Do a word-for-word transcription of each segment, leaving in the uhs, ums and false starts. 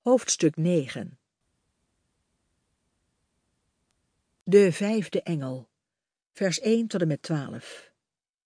Hoofdstuk negen. De vijfde engel, vers één tot en met twaalf.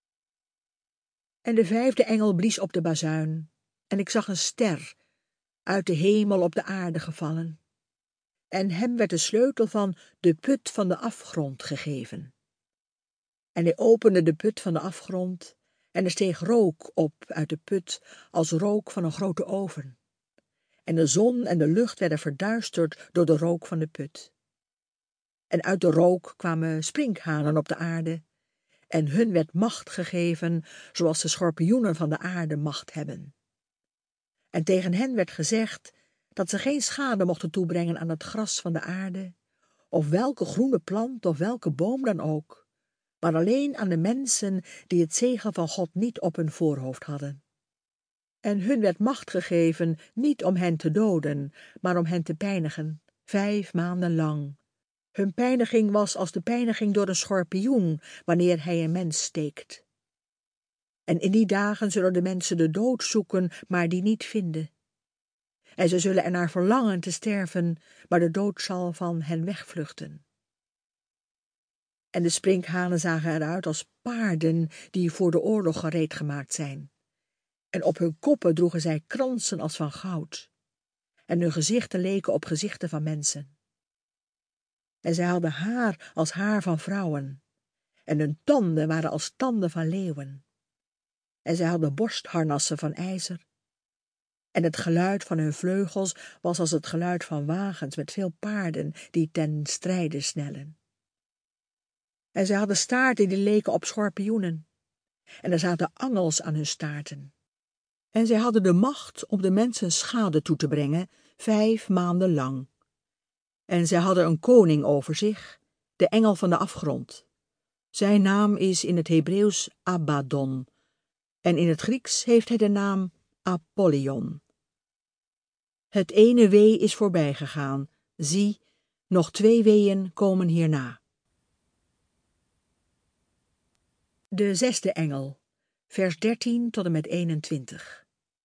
En de vijfde engel blies op de bazuin, en ik zag een ster uit de hemel op de aarde gevallen. En hem werd de sleutel van de put van de afgrond gegeven. En hij opende de put van de afgrond, en er steeg rook op uit de put als rook van een grote oven. En de zon en de lucht werden verduisterd door de rook van de put. En uit de rook kwamen sprinkhanen op de aarde, en hun werd macht gegeven, zoals de schorpioenen van de aarde macht hebben. En tegen hen werd gezegd dat ze geen schade mochten toebrengen aan het gras van de aarde, of welke groene plant of welke boom dan ook, maar alleen aan de mensen die het zegel van God niet op hun voorhoofd hadden. En hun werd macht gegeven niet om hen te doden, maar om hen te pijnigen, vijf maanden lang. Hun pijniging was als de pijniging door een schorpioen, wanneer hij een mens steekt. En in die dagen zullen de mensen de dood zoeken, maar die niet vinden. En ze zullen ernaar verlangen te sterven, maar de dood zal van hen wegvluchten. En de sprinkhanen zagen eruit als paarden die voor de oorlog gereed gemaakt zijn. En op hun koppen droegen zij kransen als van goud. En hun gezichten leken op gezichten van mensen. En zij hadden haar als haar van vrouwen. En hun tanden waren als tanden van leeuwen. En zij hadden borstharnassen van ijzer. En het geluid van hun vleugels was als het geluid van wagens met veel paarden die ten strijde snellen. En zij hadden staarten die leken op schorpioenen. En er zaten angels aan hun staarten. En zij hadden de macht om de mensen schade toe te brengen, vijf maanden lang. En zij hadden een koning over zich, de engel van de afgrond. Zijn naam is in het Hebreeuws Abaddon, en in het Grieks heeft hij de naam Apollyon. Het ene wee is voorbij gegaan, zie, nog twee weeën komen hierna. De zesde engel, vers dertien tot en met eenentwintig.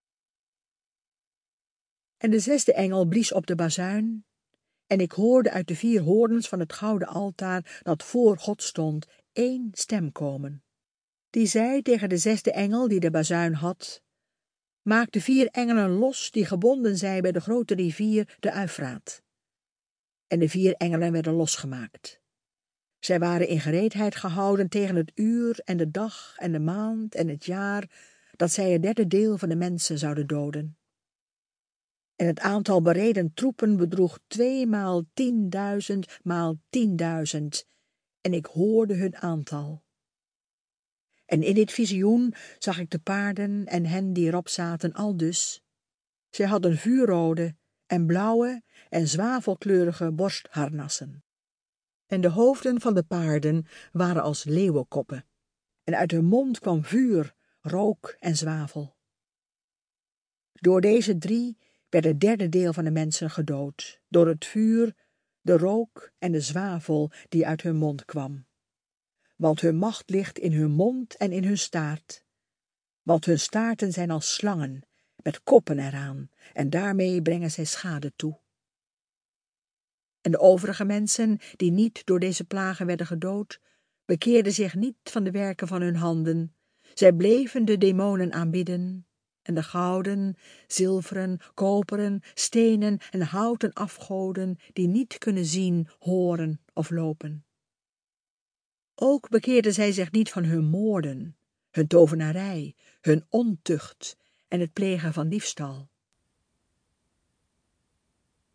En de zesde engel blies op de bazuin, en ik hoorde uit de vier hoorns van het gouden altaar dat voor God stond, één stem komen. Die zei tegen de zesde engel die de bazuin had: maak de vier engelen los die gebonden zijn bij de grote rivier, de Uifraat. En de vier engelen werden losgemaakt. Zij waren in gereedheid gehouden tegen het uur en de dag en de maand en het jaar, dat zij het derde deel van de mensen zouden doden. En het aantal bereden troepen bedroeg tweemaal tienduizend maal tienduizend, en ik hoorde hun aantal. En in dit visioen zag ik de paarden en hen die erop zaten aldus. Zij hadden vuurrode en blauwe en zwavelkleurige borstharnassen. En de hoofden van de paarden waren als leeuwenkoppen, en uit hun mond kwam vuur, rook en zwavel. Door deze drie werd het derde deel van de mensen gedood, door het vuur, de rook en de zwavel die uit hun mond kwam. Want hun macht ligt in hun mond en in hun staart. Want hun staarten zijn als slangen, met koppen eraan, en daarmee brengen zij schade toe. En de overige mensen, die niet door deze plagen werden gedood, bekeerden zich niet van de werken van hun handen. Zij bleven de demonen aanbidden, en de gouden, zilveren, koperen, stenen en houten afgoden, die niet kunnen zien, horen of lopen. Ook bekeerden zij zich niet van hun moorden, hun tovenarij, hun ontucht en het plegen van diefstal.